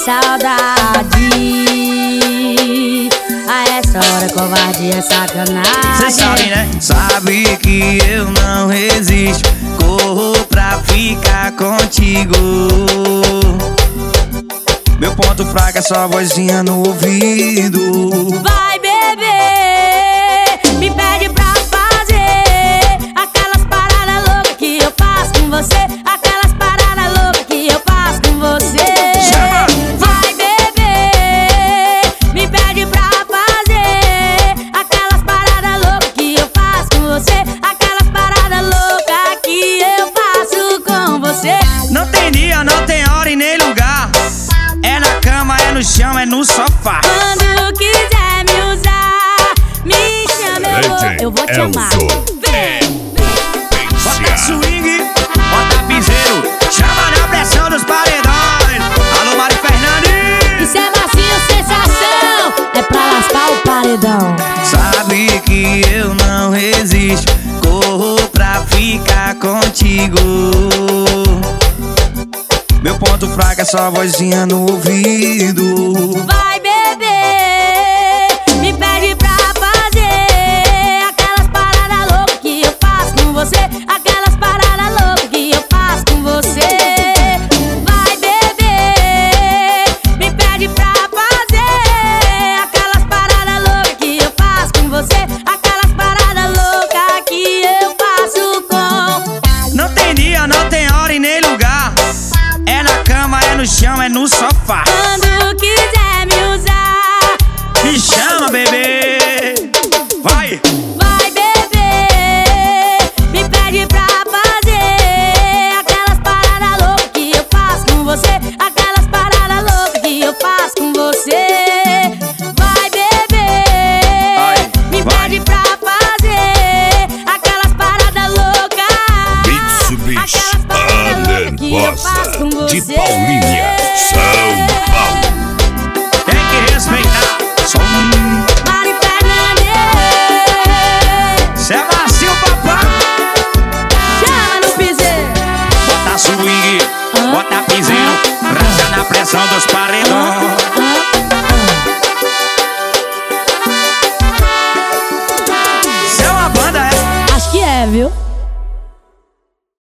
saudade. A essa hora covardia é sacanagem. Cê sabe, né? Sabe que eu não resisto. Corro pra ficar contigo. Meu ponto fraco é só vozinha no ouvido. Vai beber, me pede pra fazer aquelas paradas loucas que eu faço com você. Aquelas paradas loucas que eu faço com você. Vai beber, me pede pra fazer aquelas paradas loucas que eu faço com você. Aquelas paradas loucas que eu faço com você. Não tem dia, não tem hora e nem lugar. É na cama, é no chão, é no sofá. Quando quiser me usar, me chama, eu vou te amar. Bota swing, bota piseiro, chama na pressão dos paredões. Alô, Mari Fernandes. Isso é macio, sensação, é pra lascar o paredão. Sabe que eu não resisto. Corro pra ficar contigo. Meu ponto fraco é só vozinha no ouvido. Vai beber, me pede pra fazer aquelas paradas loucas que eu faço com você. Aquelas paradas loucas que eu faço com você. Vai beber, me pede pra fazer aquelas paradas loucas que eu faço com você. Aquelas paradas loucas que eu faço com. Não tem dia, não tem hora e nem lugar. É na cama, é no chão, é no sofá. Quando quiser me usar, me chama, bebê. Vai! vai beber, me pede pra fazer aquelas paradas loucas que eu faço com você. Aquelas paradas loucas que eu faço com você. Vai beber, me pede pra fazer aquelas paradas loucas. Mitsubishi Aquelas paradas loucas que eu faço com de você. Paulinha.